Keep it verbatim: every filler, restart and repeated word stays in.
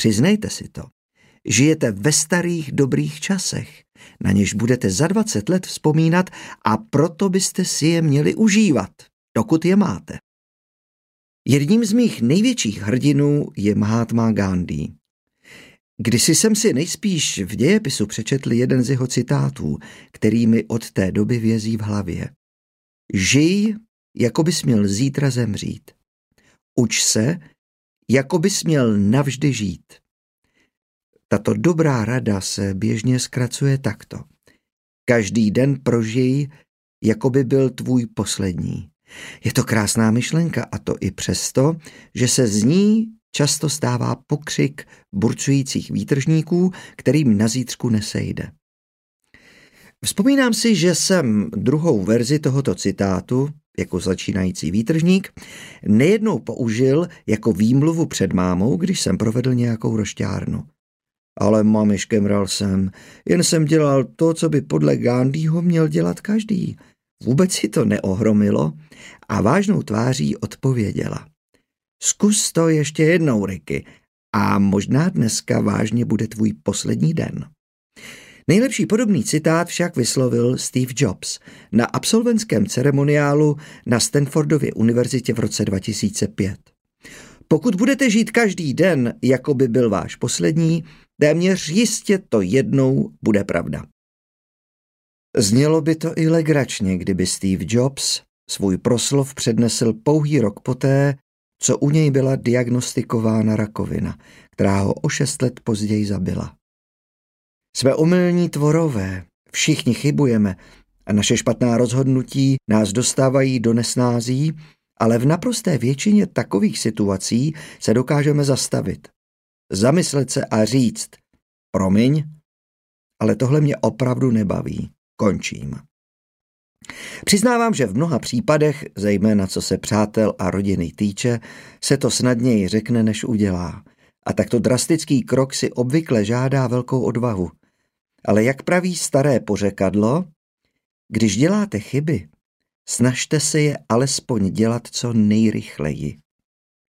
Přiznejte si to. Žijete ve starých dobrých časech, na něž budete za dvacet let vzpomínat a proto byste si je měli užívat, dokud je máte. Jedním z mých největších hrdinů je Mahatma Gandhi. Kdysi jsem si nejspíš v dějepisu přečetl jeden z jeho citátů, který mi od té doby vězí v hlavě. Žij, jako bys měl zítra zemřít. Uč se, jako bys měl navždy žít. Tato dobrá rada se běžně zkracuje takto. Každý den prožij, jako by byl tvůj poslední. Je to krásná myšlenka a to i přesto, že se z ní často stává pokřik burcujících výtržníků, kterým na zítřku nesejde. Vzpomínám si, že jsem druhou verzi tohoto citátu, jako začínající výtržník, nejednou použil jako výmluvu před mámou, když jsem provedl nějakou rošťárnu. Ale mami, škemral jsem, jen jsem dělal to, co by podle Gandhiho měl dělat každý. Vůbec si to neohromilo a vážnou tváří odpověděla. Zkus to ještě jednou, Ricky, a možná dneska vážně bude tvůj poslední den. Nejlepší podobný citát však vyslovil Steve Jobs na absolventském ceremoniálu na Stanfordově univerzitě v roce dva tisíce pět. Pokud budete žít každý den, jako by byl váš poslední, téměř jistě to jednou bude pravda. Znělo by to i legračně, kdyby Steve Jobs svůj proslov přednesl pouhý rok poté, co u něj byla diagnostikována rakovina, která ho o šest let později zabila. Jsme omylní tvorové, všichni chybujeme a naše špatná rozhodnutí nás dostávají do nesnází, ale v naprosté většině takových situací se dokážeme zastavit, zamyslet se a říct, promiň, ale tohle mě opravdu nebaví, končím. Přiznávám, že v mnoha případech, zejména co se přátel a rodiny týče, se to snadněji řekne, než udělá. A takto drastický krok si obvykle žádá velkou odvahu. Ale jak praví staré pořekadlo, když děláte chyby, snažte se je alespoň dělat co nejrychleji.